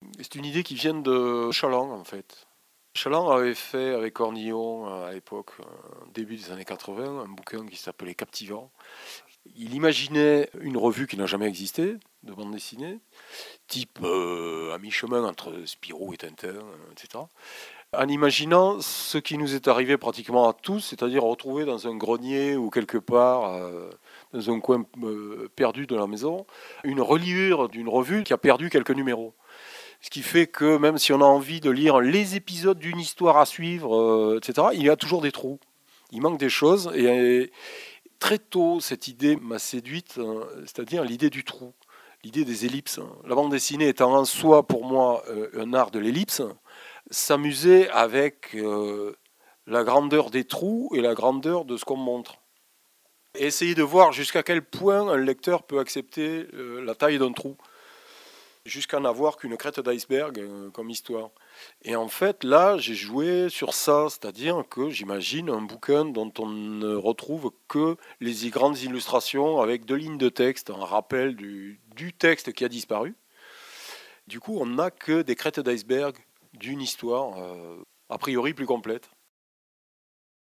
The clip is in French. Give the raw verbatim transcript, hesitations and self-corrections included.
c'est une idée qui vient de Chaland, en fait. Chaland avait fait avec Cornillon à l'époque, début des années quatre-vingts, un bouquin qui s'appelait Captivant. Il imaginait une revue qui n'a jamais existé, de bande dessinée, type euh, à mi-chemin entre Spirou et Tintin, euh, et cetera. En imaginant ce qui nous est arrivé pratiquement à tous, c'est-à-dire retrouver dans un grenier ou quelque part, euh, dans un coin euh, perdu de la maison, une reliure d'une revue qui a perdu quelques numéros. Ce qui fait que même si on a envie de lire les épisodes d'une histoire à suivre, euh, et cetera, il y a toujours des trous. Il manque des choses. Et, et très tôt, cette idée m'a séduite, hein, c'est-à-dire l'idée du trou, l'idée des ellipses. La bande dessinée étant en soi, pour moi, euh, un art de l'ellipse, s'amuser avec euh, la grandeur des trous et la grandeur de ce qu'on montre. Et essayer de voir jusqu'à quel point un lecteur peut accepter euh, la taille d'un trou, jusqu'à n'avoir qu'une crête d'iceberg euh, comme histoire. Et en fait, là, j'ai joué sur ça, c'est-à-dire que j'imagine un bouquin dont on ne retrouve que les grandes illustrations avec deux lignes de texte, un rappel du, du texte qui a disparu. Du coup, on n'a que des crêtes d'iceberg d'une histoire euh, a priori plus complète.